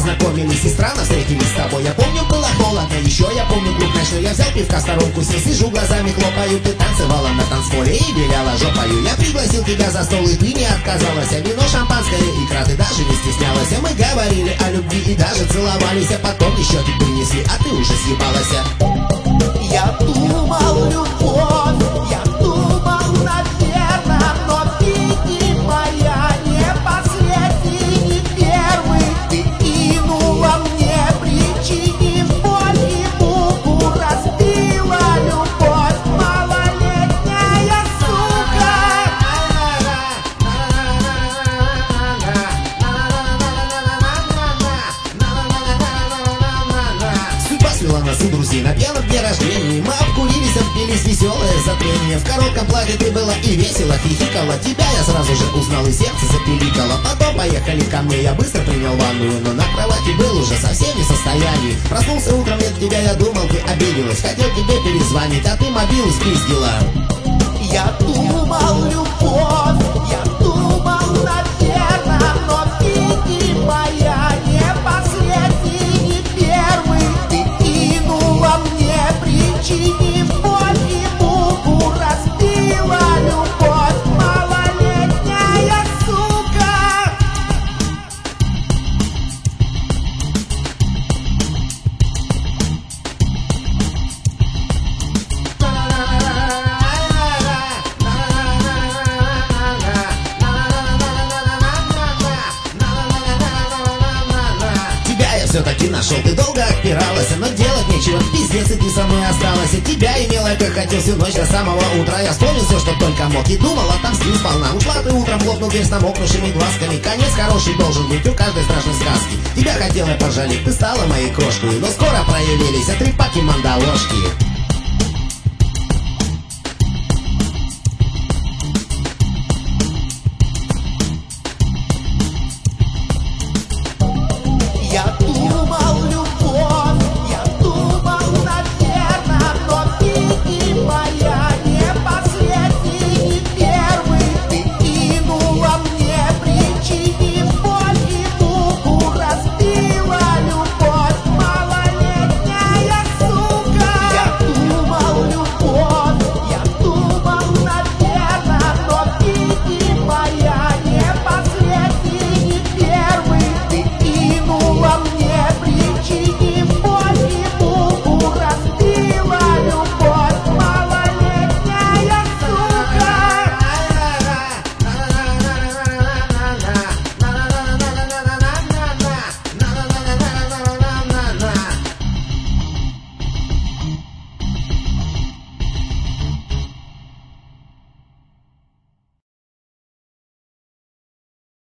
познакомились и странно встретились с тобой. Я помню, было холодно, еще я помню клуб ночной. Я взял пивка в сторонку, сел, сижу, глазами хлопаю. Ты танцевала на танцполе и виляла жопою. Я пригласил тебя за стол, и ты не отказалась. А вино, шампанское, икра, ты даже не стеснялась. А мы говорили о любви и даже целовались. А потом еще ты принесли, а ты уже съебалась. Я думал, любовь, я думал, наверное, но видимо я не последний, не первый. Ты кинула мне, причинив боль и муку, разбила любовь, малолетняя сука. Судьба свела нас и друзей на пьяном дне рождения. Мы обкурились, обпились, веселое затмение. В коротком платье ты была и весело хихикала. Тебя я сразу же узнал и сердце запиликало. Потом поехали ко мне, я быстро принял ванную, но на кровати был уже совсем не в состоянии. Проснулся утром, нет тебя, я думал, ты обиделась. Хотел тебе перезвонить, а ты мобилу спиздила. Я думал, любовь, я думал, наверное, но видимо я не последний, не первый. Ты кинула мне, причинив боль и муку, разбила любовь, малолетняя сука. Тебя я все-таки нашел, ты долго отпиралась, но делать нечего, пиздец, и ты со мной осталась. И тебя имела, как хотел, всю ночь до самого утра. Я вспомнил все, что только мог, и думал, отомстил сполна. Ушла ты утром, хлопнул дверь с намокнувшими глазками. Конец хороший должен быть у каждой страшной сказки. Тебя хотела пожалеть, ты стала моей крошкой, но скоро проявились отрепаки мандавошки.